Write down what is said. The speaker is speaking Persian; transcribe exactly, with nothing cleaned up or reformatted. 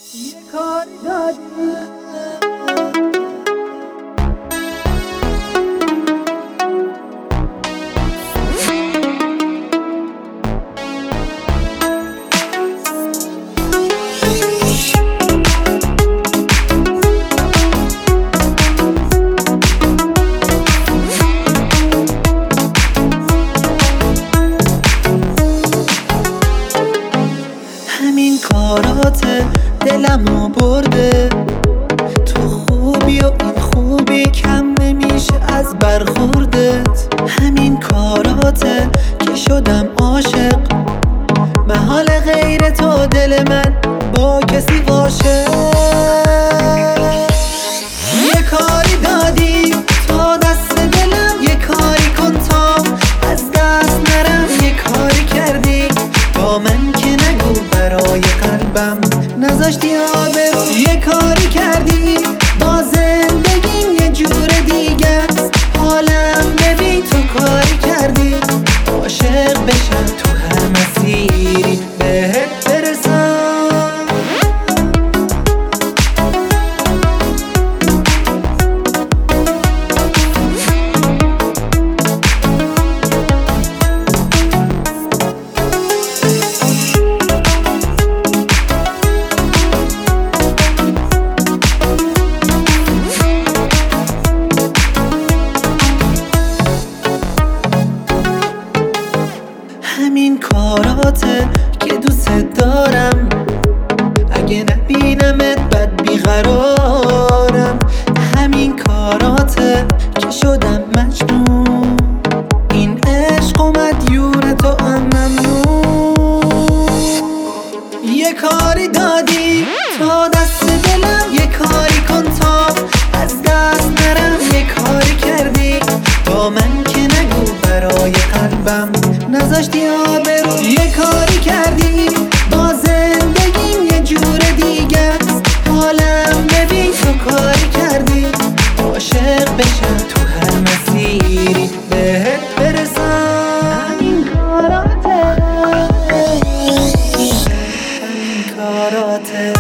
یه کاری دادی همین کارات دلمو برده، تو خوبی و این خوبی کم نمیشه از برخوردت. همین کارات که شدم عاشق، محال غیر تو دل من با کسی عاشق. یه کاری دادی تا دست دلم، یه کاری کن تا از دست نرم. یه کاری کردی با من که نگو برای قلبم نذاشتی آبرو. یه کاری کردی با زندگیم یه جور دیگه است حالم. ببین تو کاری کردی عاشق بشم تو هر مسیری بهت برسم. همین کاراته که دوست دارم، اگه نبینمت بد بیقرارم. همین کاراته که شدم مجنون، این عشق اومد یون تو هم ممنون. یه کاری دادی تا دست دلم، یه کاری کن تا از دست نرم. یه کاری کردی با من که نگو برای قلبم نذاشتی آبرو. یه کاری کردی با زندگیم یه جور دیگه است حالم. ببین تو کاری کردی عاشق بشم تو هر مسیری بهت برسم. همین کاراته، همین کاراته.